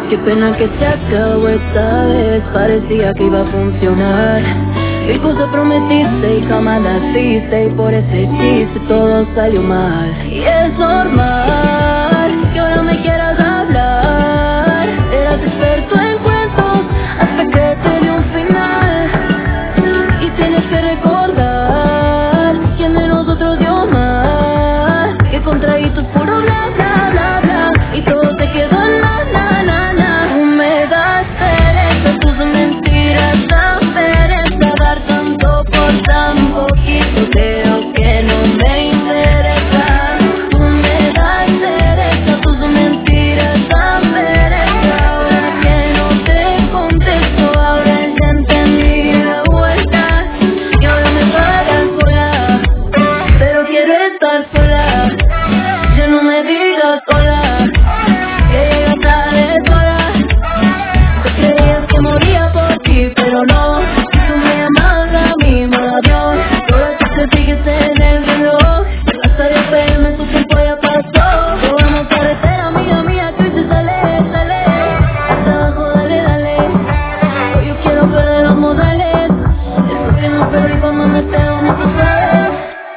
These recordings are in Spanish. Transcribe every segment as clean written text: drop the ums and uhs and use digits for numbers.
Qué pena que se acabó esta vez, parecía que iba a funcionar. Mil cosas prometiste y jamás las hiciste, y por ese chiste todo salió mal. Y es normal que ahora me quieras hablar. Eras experto en cuentos hasta que te dio un final. Y tienes que recordar quién de nosotros dio más. Que contraíto es puro bla bla bla bla, y todo te quedó en la na na na. Tú me das pereza, tus mentiras dan pereza. Dar tanto por tan poquito, creo que no me interesa. Tú me das pereza, tus mentiras dan pereza. Ahora que no te contesto, ahora ya entendí la vuelta. Y ahora me pagas sola, pero quiero estar sola. Ya no me digas hola, que llegas tarde sola. Te creías que moría por ti, pero no. Tú me llamas a mí, adiós. Ahora que te sigues en el reloj, hasta el PM tu tiempo ya pasó. Vamos carretera, amiga mía, que hoy se sale, sale. Hasta abajo, dale, dale. Hoy yo quiero perder los modales. Eso que no perdí cuando me pego mi pasada.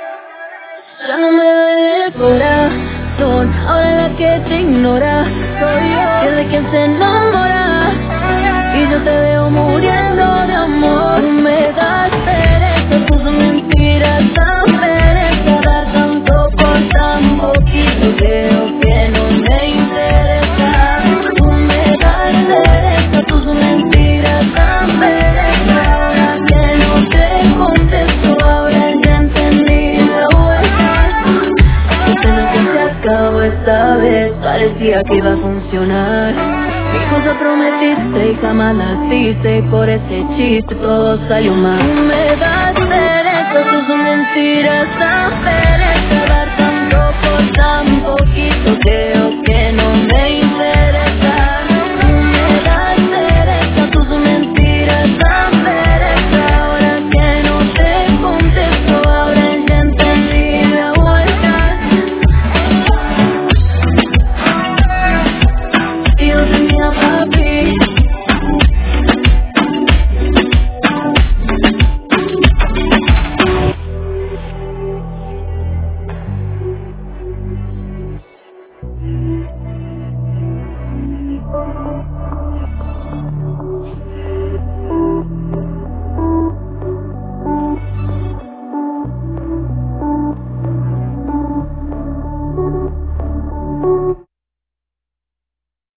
Ya no me duele el corazón, ahora la que te ignora soy yo, que de quien se enamora. Y yo te veo muriendo de amor. Tú me das pereza, tus mentiras dan pereza. Dar tanto por tan poquito, creo que no me interesa. Tú me das pereza, tus mentiras dan pereza. Ahora que no te contesto, ahora ya entendí la vuelta. Qué pena que se acabó esta vez, parecía que iba a funcionar. Mil cosas prometiste y jamás las hiciste, y por ese chiste todo salió mal. Tú me das pereza, tus mentiras dan pereza. Dar tanto por tan poquito, creo